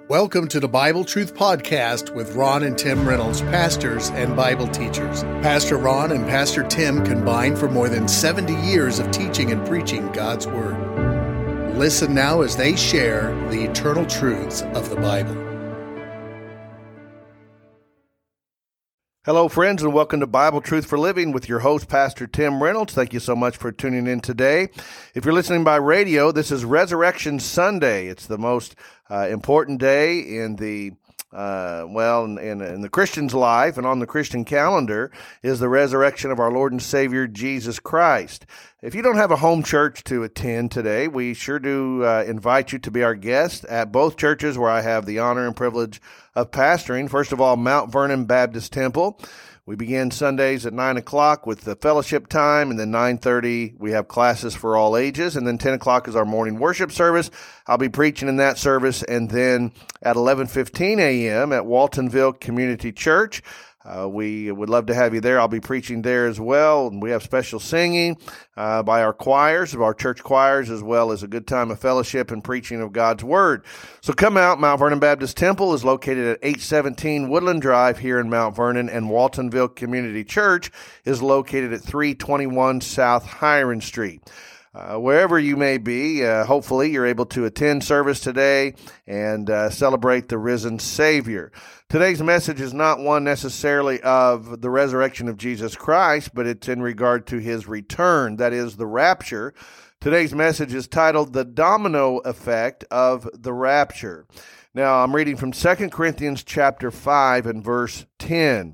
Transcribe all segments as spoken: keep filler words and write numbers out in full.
Welcome to the Bible Truth Podcast with Ron and Tim Reynolds, pastors and Bible teachers. Pastor Ron and Pastor Tim combined for more than seventy years of teaching and preaching God's Word. Listen now as they share the eternal truths of the Bible. Hello, friends, and welcome to Bible Truth for Living with your host, Pastor Tim Reynolds. Thank you so much for tuning in today. If you're listening by radio, this is Resurrection Sunday. It's the most uh, important day in the Uh, well, in, in, in the Christian's life and on the Christian calendar is the resurrection of our Lord and Savior, Jesus Christ. If you don't have a home church to attend today, we sure do uh, invite you to be our guest at both churches where I have the honor and privilege of pastoring. First of all, Mount Vernon Baptist Temple. We begin Sundays at nine o'clock with the fellowship time, and then nine thirty we have classes for all ages, and then ten o'clock is our morning worship service. I'll be preaching in that service, and then at eleven fifteen a.m. at Waltonville Community Church. Uh, we would love to have you there. I'll be preaching there as well, and we have special singing uh, by our choirs, of our church choirs, as well as a good time of fellowship and preaching of God's Word. So come out. Mount Vernon Baptist Temple is located at eight seventeen Woodland Drive here in Mount Vernon, and Waltonville Community Church is located at three twenty-one South Hiron Street. Uh, wherever you may be, uh, hopefully you're able to attend service today and uh, celebrate the risen Savior. Today's message is not one necessarily of the resurrection of Jesus Christ, but it's in regard to his return, that is, the rapture. Today's message is titled The Domino Effect of the Rapture. Now, I'm reading from Second Corinthians chapter five and verse ten.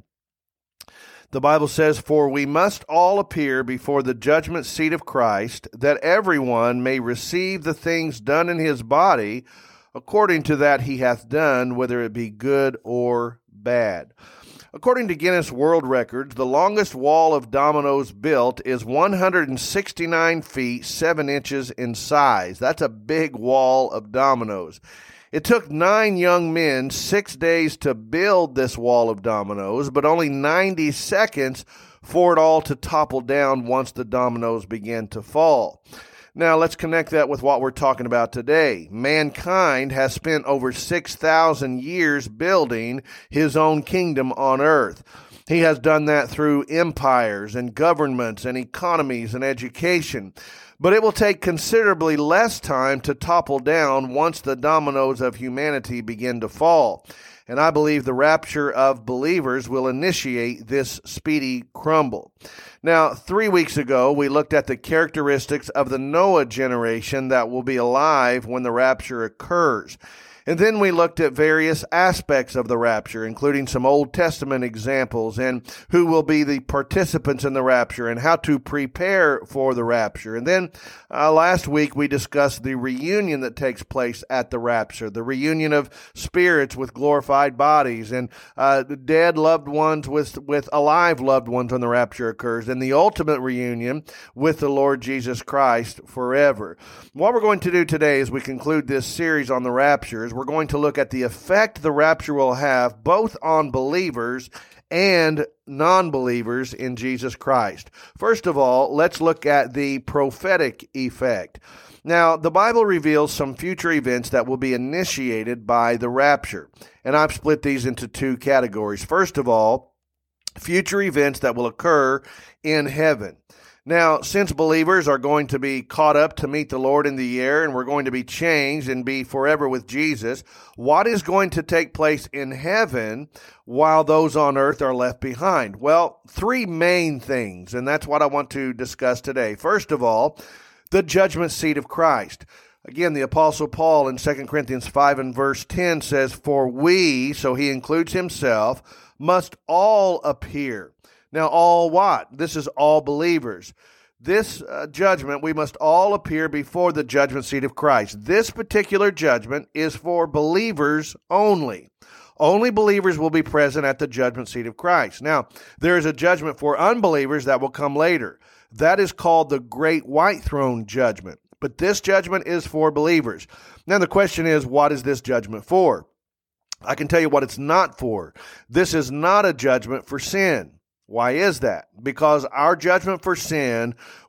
The Bible says, "For we must all appear before the judgment seat of Christ, that everyone may receive the things done in his body, according to that he hath done, whether it be good or bad." According to Guinness World Records, the longest wall of dominoes built is one hundred sixty-nine feet, seven inches in size. That's a big wall of dominoes. It took nine young men six days to build this wall of dominoes, but only ninety seconds for it all to topple down once the dominoes began to fall. Now, let's connect that with what we're talking about today. Mankind has spent over six thousand years building his own kingdom on earth. He has done that through empires and governments and economies and education. But it will take considerably less time to topple down once the dominoes of humanity begin to fall. And I believe the rapture of believers will initiate this speedy crumble. Now, three weeks ago, we looked at the characteristics of the Noah generation that will be alive when the rapture occurs. And then we looked at various aspects of the rapture, including some Old Testament examples and who will be the participants in the rapture and how to prepare for the rapture. And then uh, last week we discussed the reunion that takes place at the rapture, the reunion of spirits with glorified bodies and uh, dead loved ones with, with alive loved ones when the rapture occurs, and the ultimate reunion with the Lord Jesus Christ forever. What we're going to do today as we conclude this series on the rapture is we're going to look at the effect the rapture will have both on believers and non-believers in Jesus Christ. First of all, let's look at the prophetic effect. Now, the Bible reveals some future events that will be initiated by the rapture, and I've split these into two categories. First of all, future events that will occur in heaven. Now, since believers are going to be caught up to meet the Lord in the air, and we're going to be changed and be forever with Jesus, what is going to take place in heaven while those on earth are left behind? Well, three main things, and that's what I want to discuss today. First of all, the judgment seat of Christ. Again, the Apostle Paul in Second Corinthians five and verse ten says, "For we," so he includes himself, "must all appear." Now, all what? This is all believers. This uh, judgment, we must all appear before the judgment seat of Christ. This particular judgment is for believers only. Only believers will be present at the judgment seat of Christ. Now, there is a judgment for unbelievers that will come later. That is called the Great White Throne Judgment. But this judgment is for believers. Now, the question is, what is this judgment for? I can tell you what it's not for. This is not a judgment for sin. Why is that? Because our judgment for sin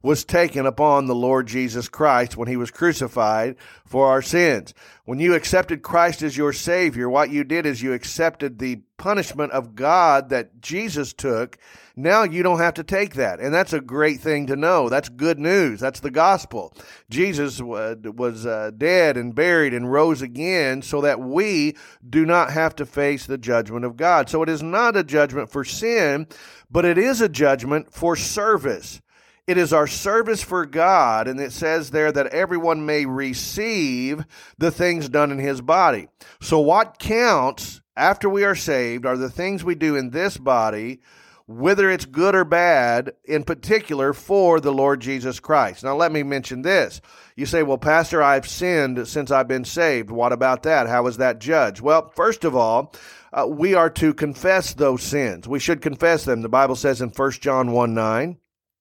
was taken upon the Lord Jesus Christ when he was crucified for our sins. When you accepted Christ as your Savior, what you did is you accepted the punishment of God that Jesus took. Now you don't have to take that. And that's a great thing to know. That's good news. That's the gospel. Jesus was uh, dead and buried and rose again so that we do not have to face the judgment of God. So it is not a judgment for sin, but it is a judgment for service. It is our service for God, and it says there that everyone may receive the things done in his body. So what counts after we are saved are the things we do in this body, whether it's good or bad, in particular for the Lord Jesus Christ. Now let me mention this. You say, well, Pastor, I've sinned since I've been saved. What about that? How is that judged? Well, first of all, uh, we are to confess those sins. We should confess them. The Bible says in First John one nine,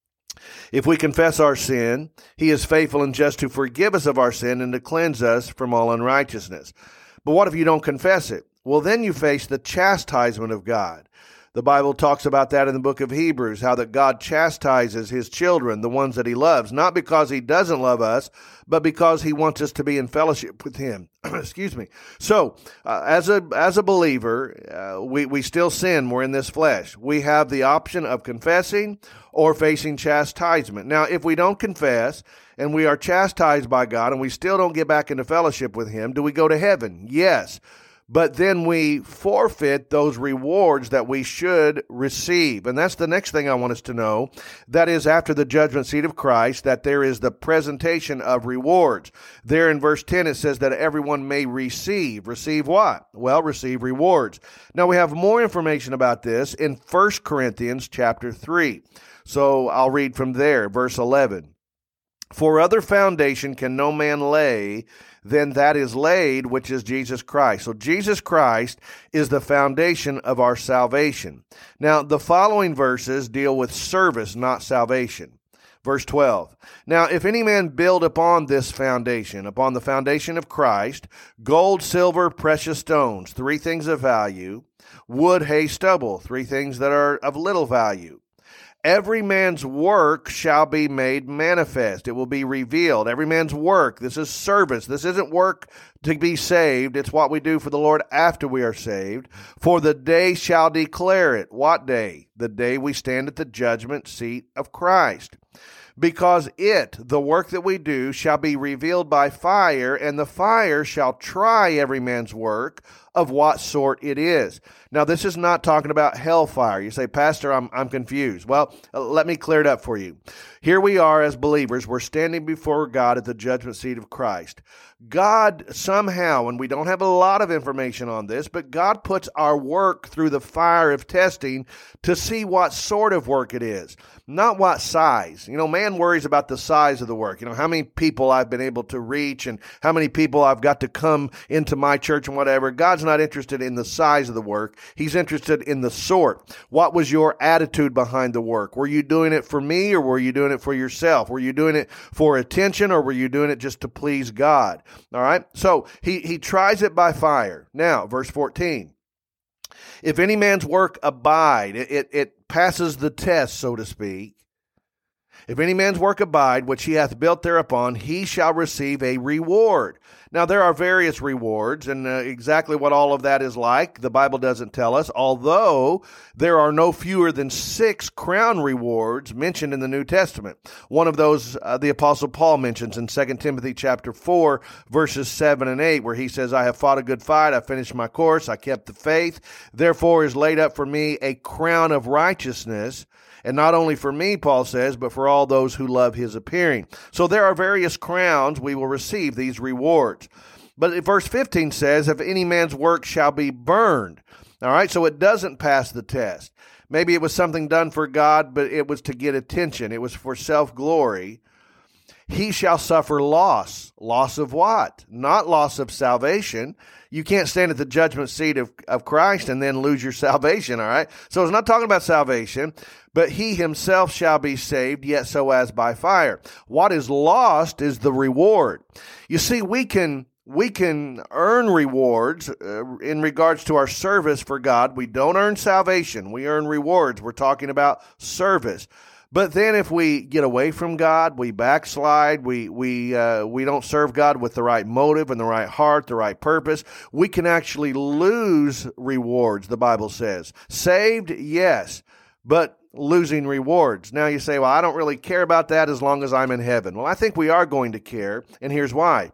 if we confess our sin, he is faithful and just to forgive us of our sin and to cleanse us from all unrighteousness. But what if you don't confess it? Well, then you face the chastisement of God. The Bible talks about that in the book of Hebrews, how that God chastises his children, the ones that he loves, not because he doesn't love us, but because he wants us to be in fellowship with him. Excuse me. So, uh, as a as a believer, uh, we, we still sin. We're in this flesh. We have the option of confessing or facing chastisement. Now, if we don't confess and we are chastised by God and we still don't get back into fellowship with him, do we go to heaven? Yes. But then we forfeit those rewards that we should receive. And that's the next thing I want us to know. That is, after the judgment seat of Christ, that there is the presentation of rewards. There in verse ten, it says that everyone may receive. Receive what? Well, receive rewards. Now, we have more information about this in First Corinthians chapter three. So I'll read from there, verse eleven. For other foundation can no man lay than that is laid, which is Jesus Christ. So Jesus Christ is the foundation of our salvation. Now, the following verses deal with service, not salvation. Verse twelve. Now, if any man build upon this foundation, upon the foundation of Christ, gold, silver, precious stones, three things of value, wood, hay, stubble, three things that are of little value. Every man's work shall be made manifest. It will be revealed. Every man's work. This is service. This isn't work to be saved. It's what we do for the Lord after we are saved. For the day shall declare it. What day? The day we stand at the judgment seat of Christ. Because it, the work that we do, shall be revealed by fire, and the fire shall try every man's work of what sort it is. Now, this is not talking about hellfire. You say, Pastor, I'm I'm confused. Well, let me clear it up for you. Here we are as believers. We're standing before God at the judgment seat of Christ. God somehow, and we don't have a lot of information on this, but God puts our work through the fire of testing to see what sort of work it is, not what size. You know, man worries about the size of the work. You know, how many people I've been able to reach and how many people I've got to come into my church and whatever. God's not interested in the size of the work. He's interested in the sort. What was your attitude behind the work? Were you doing it for me or were you doing it for yourself? Were you doing it for attention or were you doing it just to please God? All right. So he, he tries it by fire. Now, verse fourteen. If any man's work abide, it, it, it passes the test, so to speak. If any man's work abide, which he hath built thereupon, he shall receive a reward. Now, there are various rewards, and uh, exactly what all of that is like, the Bible doesn't tell us, although there are no fewer than six crown rewards mentioned in the New Testament. One of those, uh, the Apostle Paul mentions in Second Timothy chapter four, verses seven and eight, where he says, I have fought a good fight, I finished my course, I kept the faith, therefore is laid up for me a crown of righteousness, and not only for me, Paul says, but for all those who love his appearing. So there are various crowns we will receive, these rewards. But verse fifteen says, if any man's work shall be burned. All right, so it doesn't pass the test. Maybe it was something done for God, but it was to get attention. It was for self-glory. He shall suffer loss. Loss of what? Not loss of salvation. You can't stand at the judgment seat of, of Christ and then lose your salvation, all right? So it's not talking about salvation, but he himself shall be saved, yet so as by fire. What is lost is the reward. You see, we can we can earn rewards uh, in regards to our service for God. We don't earn salvation. We earn rewards. We're talking about service. But then if we get away from God, we backslide, we we uh, we don't serve God with the right motive and the right heart, the right purpose, we can actually lose rewards, the Bible says. Saved, yes, but losing rewards. Now you say, well, I don't really care about that as long as I'm in heaven. Well, I think we are going to care, and here's why.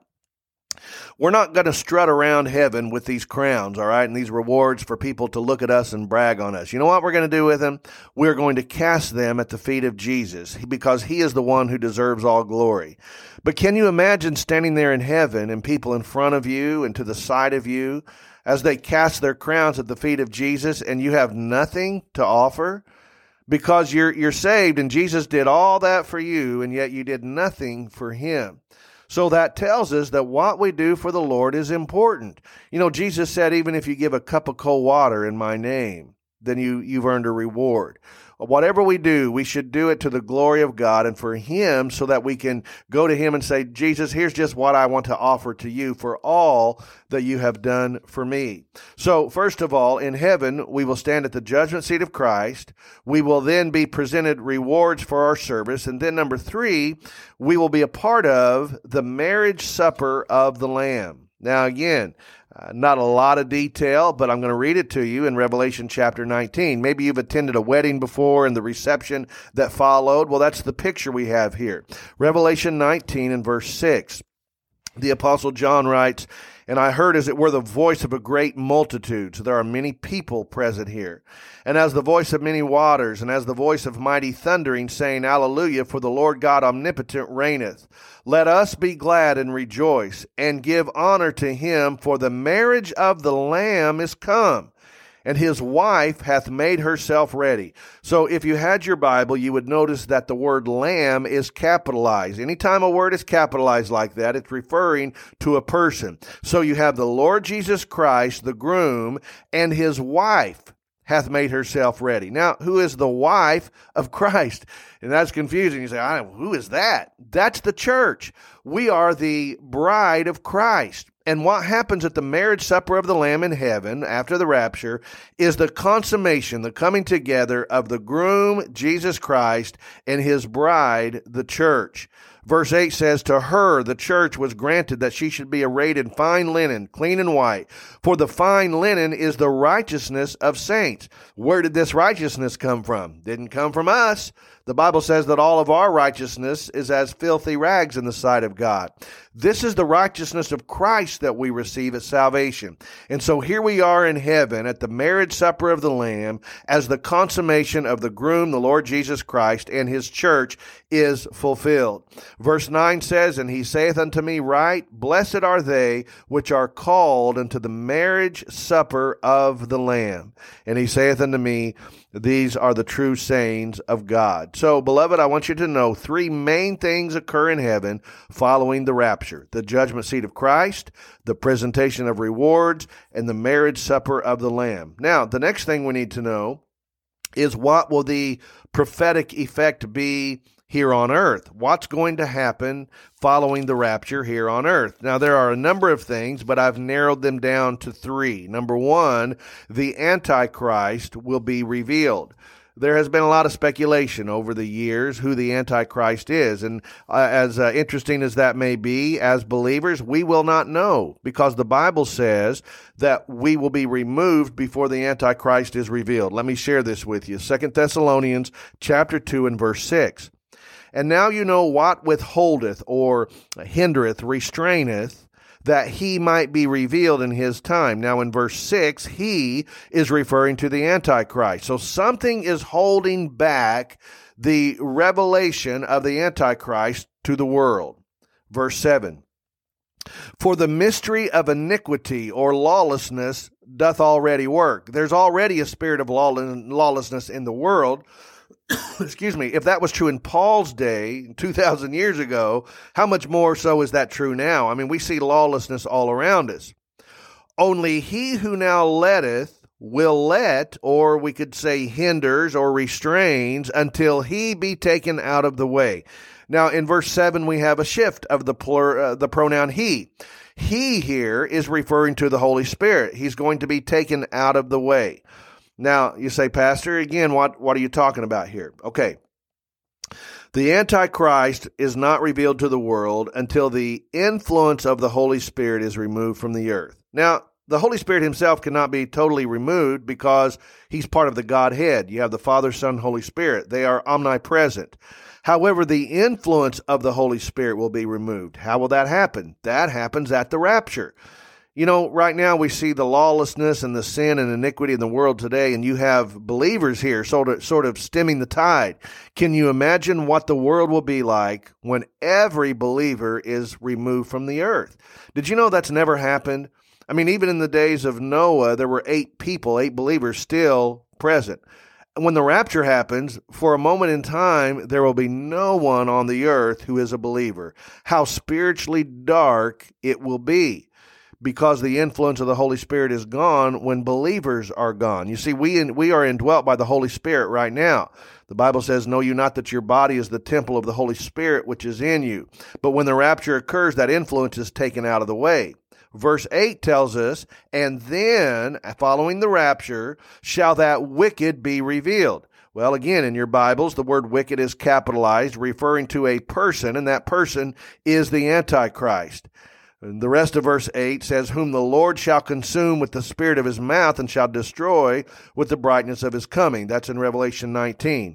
We're not going to strut around heaven with these crowns, all right, and these rewards for people to look at us and brag on us. You know what we're going to do with them? We're going to cast them at the feet of Jesus because he is the one who deserves all glory. But can you imagine standing there in heaven and people in front of you and to the side of you as they cast their crowns at the feet of Jesus and you have nothing to offer? Because you're you're saved and Jesus did all that for you, and yet you did nothing for him. So that tells us that what we do for the Lord is important. You know, Jesus said, even if you give a cup of cold water in my name, then you, you've earned a reward. Whatever we do, we should do it to the glory of God and for him, so that we can go to him and say, Jesus, here's just what I want to offer to you for all that you have done for me. So first of all, in heaven, we will stand at the judgment seat of Christ. We will then be presented rewards for our service. And then number three, we will be a part of the marriage supper of the Lamb. Now again, Uh, not a lot of detail, but I'm going to read it to you in Revelation chapter nineteen. Maybe you've attended a wedding before and the reception that followed. Well, that's the picture we have here. Revelation nineteen and verse six. The Apostle John writes, and I heard as it were the voice of a great multitude. So there are many people present here. And as the voice of many waters, and as the voice of mighty thundering, saying, Alleluia, for the Lord God omnipotent reigneth. Let us be glad and rejoice, and give honor to him, for the marriage of the Lamb is come, and his wife hath made herself ready. So if you had your Bible, you would notice that the word lamb is capitalized. Anytime a word is capitalized like that, it's referring to a person. So you have the Lord Jesus Christ, the groom, and his wife hath made herself ready. Now, who is the wife of Christ? And that's confusing. You say, I don't, who is that? That's the church. We are the bride of Christ. And what happens at the marriage supper of the Lamb in heaven after the rapture is the consummation, the coming together of the groom, Jesus Christ, and his bride, the church. Verse eight says, to her, the church, was granted that she should be arrayed in fine linen, clean and white. For the fine linen is the righteousness of saints. Where did this righteousness come from? Didn't come from us. The Bible says that all of our righteousness is as filthy rags in the sight of God. This is the righteousness of Christ that we receive at salvation. And so here we are in heaven at the marriage supper of the Lamb as the consummation of the groom, the Lord Jesus Christ, and his church is fulfilled. Verse nine says, and he saith unto me, right, blessed are they which are called unto the marriage supper of the Lamb. And he saith unto me, these are the true sayings of God. So, beloved, I want you to know three main things occur in heaven following the rapture: the judgment seat of Christ, the presentation of rewards, and the marriage supper of the Lamb. Now, the next thing we need to know is, what will the prophetic effect be here on earth? What's going to happen following the rapture here on earth? Now, there are a number of things, but I've narrowed them down to three. Number one, the Antichrist will be revealed. There has been a lot of speculation over the years who the Antichrist is, and uh, as uh, interesting as that may be, as believers, we will not know, because the Bible says that we will be removed before the Antichrist is revealed. Let me share this with you. Second Thessalonians chapter two and verse six. And now you know what withholdeth or hindereth, restraineth, that he might be revealed in his time. Now in verse six, he is referring to the Antichrist. So something is holding back the revelation of the Antichrist to the world. Verse seven, for the mystery of iniquity or lawlessness doth already work. There's already a spirit of lawlessness in the world. Excuse me, if that was true in Paul's day, two thousand years ago, how much more so is that true now? I mean, we see lawlessness all around us. Only he who now letteth will let, or we could say hinders or restrains, until he be taken out of the way. Now, in verse seven, we have a shift of the, plur, uh, the pronoun he. He here is referring to the Holy Spirit. He's going to be taken out of the way. Now, you say, Pastor, again, what, what are you talking about here? Okay, The Antichrist is not revealed to the world until the influence of the Holy Spirit is removed from the earth. Now, the Holy Spirit himself cannot be totally removed because he's part of the Godhead. You have the Father, Son, Holy Spirit. They are omnipresent. However, the influence of the Holy Spirit will be removed. How will that happen? That happens at the rapture. You know, right now we see the lawlessness and the sin and iniquity in the world today, and you have believers here sort of, sort of stemming the tide. Can you imagine what the world will be like when every believer is removed from the earth? Did you know that's never happened? I mean, even in the days of Noah, there were eight people, eight believers still present. When the rapture happens, for a moment in time, there will be no one on the earth who is a believer. How spiritually dark it will be, because the influence of the Holy Spirit is gone when believers are gone. You see, we in, we are indwelt by the Holy Spirit right now. The Bible says, know you not that your body is the temple of the Holy Spirit which is in you. But when the rapture occurs, that influence is taken out of the way. Verse eight tells us, and then, following the rapture, shall that wicked be revealed. Well, again, in your Bibles, the word wicked is capitalized, referring to a person, and that person is the Antichrist. And the rest of verse eight says, whom the Lord shall consume with the spirit of his mouth and shall destroy with the brightness of his coming. That's in Revelation nineteen.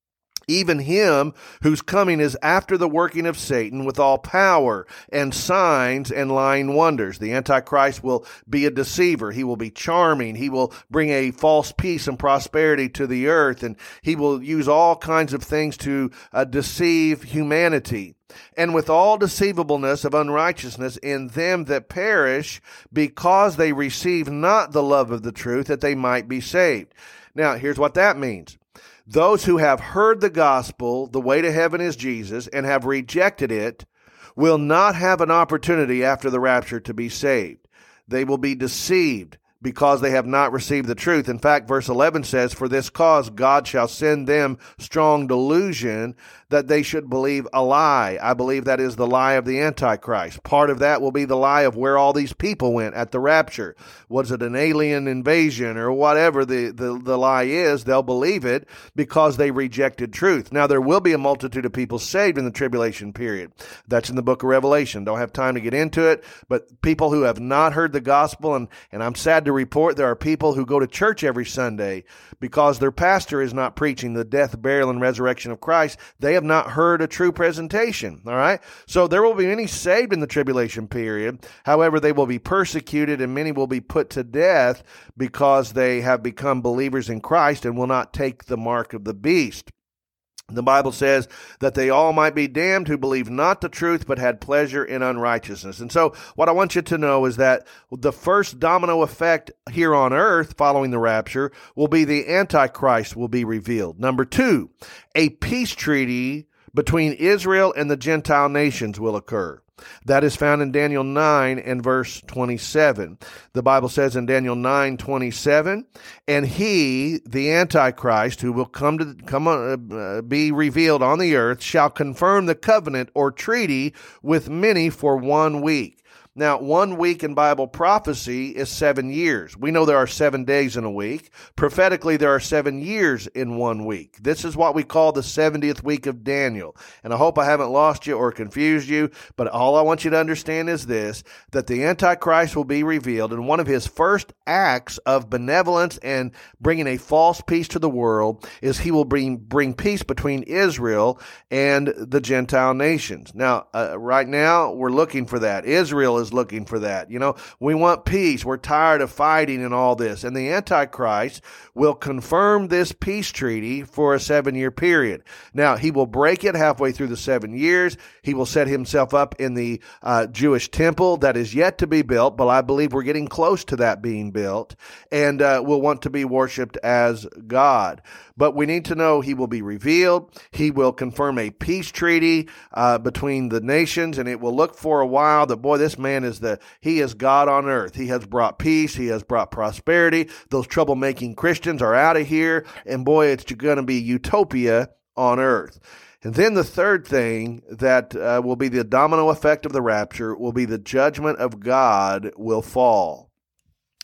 Even him whose coming is after the working of Satan with all power and signs and lying wonders. The Antichrist will be a deceiver. He will be charming. He will bring a false peace and prosperity to the earth, and he will use all kinds of things to uh, deceive humanity. And with all deceivableness of unrighteousness in them that perish, because they receive not the love of the truth, that they might be saved. Now, here's what that means. Those who have heard the gospel, the way to heaven is Jesus, and have rejected it, will not have an opportunity after the rapture to be saved. They will be deceived because they have not received the truth. In fact, verse eleven says, for this cause God shall send them strong delusion that they should believe a lie. I believe that is the lie of the Antichrist. Part of that will be the lie of where all these people went at the rapture. Was it an alien invasion or whatever the, the, the lie is? They'll believe it because they rejected truth. Now, there will be a multitude of people saved in the tribulation period. That's in the book of Revelation. Don't have time to get into it, but people who have not heard the gospel, and, and I'm sad to report there are people who go to church every Sunday because their pastor is not preaching the death, burial, and resurrection of Christ. They have not heard a true presentation. All right. So there will be many saved in the tribulation period. However, they will be persecuted and many will be put to death because they have become believers in Christ and will not take the mark of the beast. The Bible says that they all might be damned who believe not the truth, but had pleasure in unrighteousness. And so what I want you to know is that the first domino effect here on earth following the rapture will be the Antichrist will be revealed. Number two, a peace treaty between Israel and the Gentile nations will occur. That is found in Daniel nine and verse twenty-seven. The Bible says in Daniel nine twenty-seven, and he, the Antichrist, who will come to come uh, be revealed on the earth, shall confirm the covenant or treaty with many for one week. Now, one week in Bible prophecy is seven years. We know there are seven days in a week. Prophetically, there are seven years in one week. This is what we call the seventieth week of Daniel. And I hope I haven't lost you or confused you, but all I want you to understand is this, that the Antichrist will be revealed, and one of his first acts of benevolence and bringing a false peace to the world is he will bring, bring peace between Israel and the Gentile nations. Now, uh, right now, we're looking for that. Israel is looking for that. You know, we want peace. We're tired of fighting and all this. And the Antichrist will confirm this peace treaty for a seven-year period. Now, he will break it halfway through the seven years. He will set himself up in the uh, Jewish temple that is yet to be built, but I believe we're getting close to that being built, and uh, will want to be worshipped as God. But we need to know he will be revealed. He will confirm a peace treaty uh, between the nations, and it will look for a while that, boy, this man is the, he is God on earth. He has brought peace. He has brought prosperity. Those troublemaking Christians are out of here, and boy, it's going to be utopia on earth. And then the third thing that uh, will be the domino effect of the rapture will be the judgment of God will fall.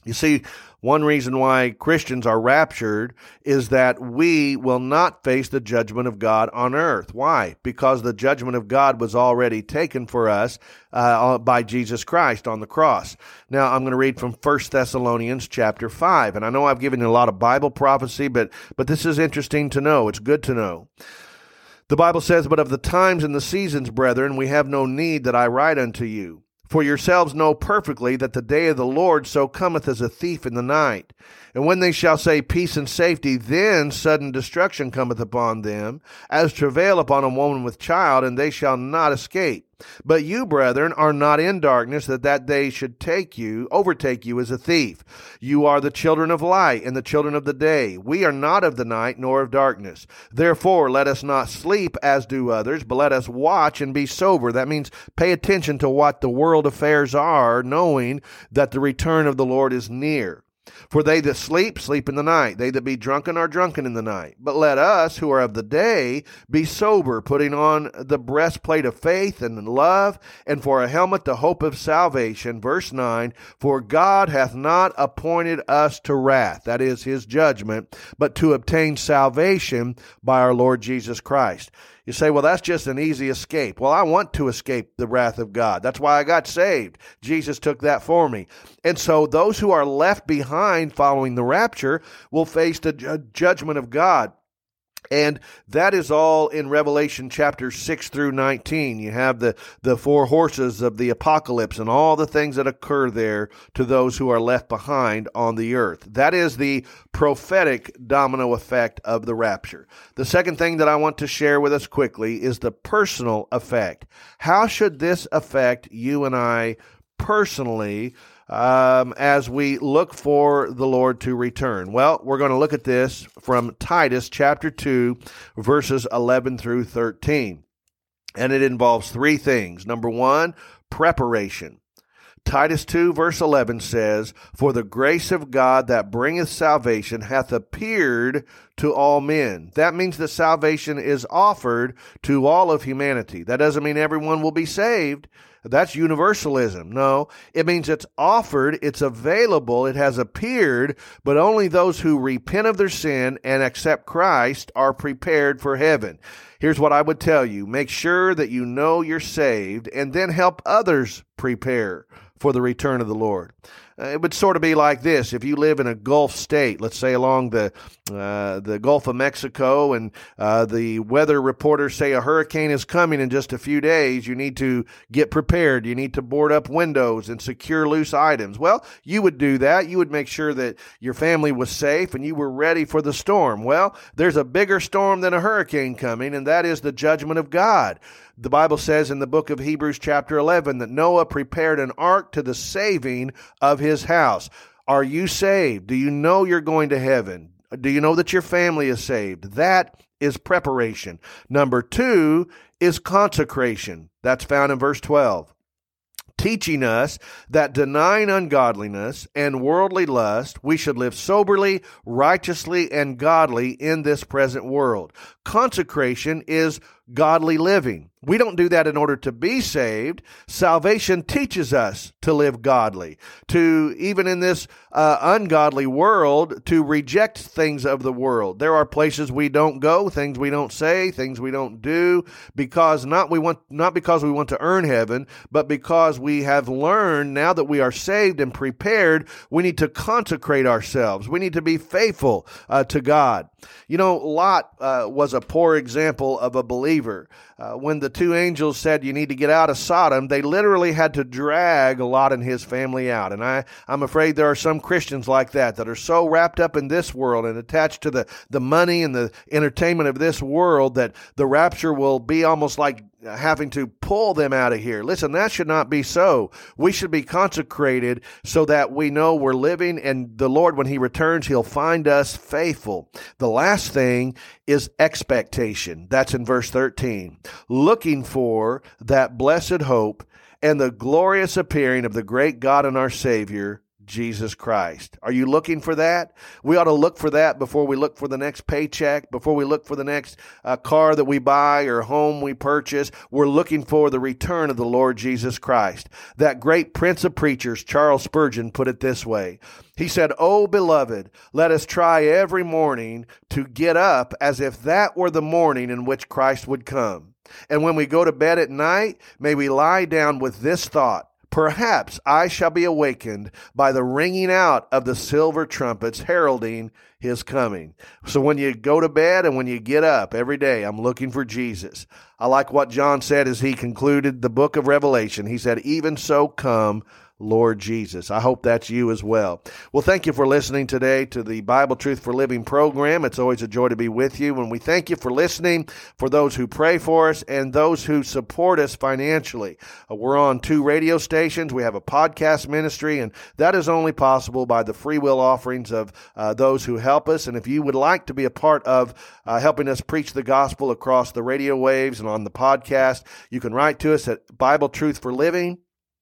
You see, one reason why Christians are raptured is that we will not face the judgment of God on earth. Why? Because the judgment of God was already taken for us uh, by Jesus Christ on the cross. Now, I'm going to read from First Thessalonians chapter five. And I know I've given you a lot of Bible prophecy, but, but this is interesting to know. It's good to know. The Bible says, "But of the times and the seasons, brethren, we have no need that I write unto you. For yourselves know perfectly that the day of the Lord so cometh as a thief in the night. And when they shall say peace and safety, then sudden destruction cometh upon them, as travail upon a woman with child, and they shall not escape. But you, brethren, are not in darkness, that that day should take you, overtake you as a thief. You are the children of light and the children of the day. We are not of the night nor of darkness. Therefore, let us not sleep as do others, but let us watch and be sober." That means pay attention to what the world affairs are, knowing that the return of the Lord is near. "For they that sleep, sleep in the night. They that be drunken are drunken in the night. But let us, who are of the day, be sober, putting on the breastplate of faith and love, and for a helmet the hope of salvation." Verse nine, "For God hath not appointed us to wrath," that is his judgment, "but to obtain salvation by our Lord Jesus Christ." You say, well, that's just an easy escape. Well, I want to escape the wrath of God. That's why I got saved. Jesus took that for me. And so those who are left behind following the rapture will face the ju- judgment of God. And that is all in Revelation chapter six through nineteen. You have the, the four horses of the apocalypse and all the things that occur there to those who are left behind on the earth. That is the prophetic domino effect of the rapture. The second thing that I want to share with us quickly is the personal effect. How should this affect you and I personally Um, as we look for the Lord to return? Well, we're going to look at this from Titus chapter two, verses eleven through thirteen. And it involves three things. Number one, preparation. Titus two, verse eleven says, "For the grace of God that bringeth salvation hath appeared to all men." That means that salvation is offered to all of humanity. That doesn't mean everyone will be saved. That's universalism. No, it means it's offered, it's available, it has appeared, but only those who repent of their sin and accept Christ are prepared for heaven. Here's what I would tell you. Make sure that you know you're saved, and then help others prepare for the return of the Lord. Uh, it would sort of be like this. If you live in a Gulf state, let's say along the uh, the Gulf of Mexico, and uh, the weather reporters say a hurricane is coming in just a few days, you need to get prepared. You need to board up windows and secure loose items. Well, you would do that. You would make sure that your family was safe and you were ready for the storm. Well, there's a bigger storm than a hurricane coming, and that is the judgment of God. The Bible says in the book of Hebrews chapter eleven that Noah prepared an ark to the saving of his house. Are you saved? Do you know you're going to heaven? Do you know that your family is saved? That is preparation. Number two is consecration. That's found in verse twelve. Teaching us that denying ungodliness and worldly lust, we should live soberly, righteously, and godly in this present world. Consecration is godly living. We don't do that in order to be saved. Salvation teaches us to live godly, to, even in this uh, ungodly world, to reject things of the world. There are places we don't go, things we don't say, things we don't do, because not we want not because we want to earn heaven, but because we have learned, now that we are saved and prepared, we need to consecrate ourselves. We need to be faithful uh, to God. You know, Lot uh, was a poor example of a believer. Uh, when the two angels said you need to get out of Sodom, they literally had to drag Lot and his family out. And I, I'm afraid there are some Christians like that, that are so wrapped up in this world and attached to the, the money and the entertainment of this world that the rapture will be almost like having to pull them out of here. Listen, that should not be so. We should be consecrated so that we know we're living, and the Lord, when He returns, He'll find us faithful. The last thing is expectation. That's in verse thirteen. Looking for that blessed hope and the glorious appearing of the great God and our Savior, Jesus Christ. Are you looking for that? We ought to look for that before we look for the next paycheck, before we look for the next uh, car that we buy or home we purchase. We're looking for the return of the Lord Jesus Christ. That great Prince of Preachers, Charles Spurgeon, put it this way. He said, "Oh, beloved, let us try every morning to get up as if that were the morning in which Christ would come. And when we go to bed at night, may we lie down with this thought, perhaps I shall be awakened by the ringing out of the silver trumpets heralding his coming." So when you go to bed and when you get up every day, I'm looking for Jesus. I like what John said as he concluded the book of Revelation. He said, "Even so come, Lord Jesus." I hope that's you as well. Well, thank you for listening today to the Bible Truth for Living program. It's always a joy to be with you. And we thank you for listening, for those who pray for us and those who support us financially. Uh, we're on two radio stations. We have a podcast ministry, and that is only possible by the free will offerings of uh, those who help us. And if you would like to be a part of uh, helping us preach the gospel across the radio waves and on the podcast, you can write to us at Bible Truth for Living,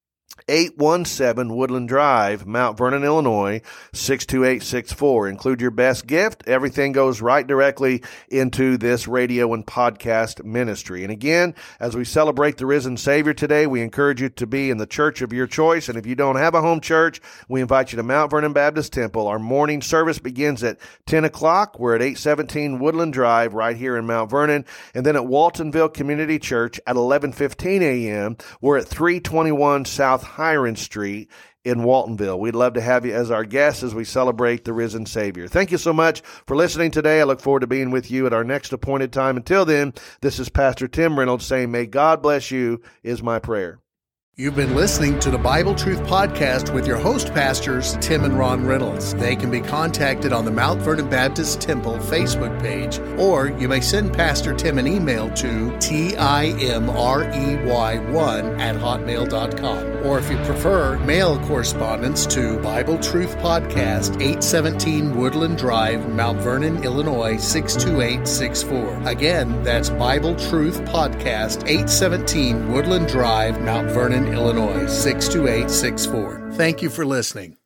eight one seven Woodland Drive, Mount Vernon, Illinois, six two eight six four. Include your best gift. Everything goes right directly into this radio and podcast ministry. And again, as we celebrate the risen Savior today, we encourage you to be in the church of your choice. And if you don't have a home church, we invite you to Mount Vernon Baptist Temple. Our morning service begins at ten o'clock. We're at eight seventeen Woodland Drive right here in Mount Vernon. And then at Waltonville Community Church at eleven fifteen a.m. We're at three twenty-one South Hiron Street in Waltonville. We'd love to have you as our guest as we celebrate the risen Savior. Thank you so much for listening today. I look forward to being with you at our next appointed time. Until then, this is Pastor Tim Reynolds saying, may God bless you is my prayer. You've been listening to the Bible Truth Podcast with your host pastors, Tim and Ron Reynolds. They can be contacted on the Mount Vernon Baptist Temple Facebook page, or you may send Pastor Tim an email to timrey one at hotmail dot com. Or if you prefer, mail correspondence to Bible Truth Podcast, eight seventeen Woodland Drive, Mount Vernon, Illinois, six two eight six four. Again, that's Bible Truth Podcast, eight seventeen Woodland Drive, Mount Vernon, Illinois, six two eight six four. Thank you for listening.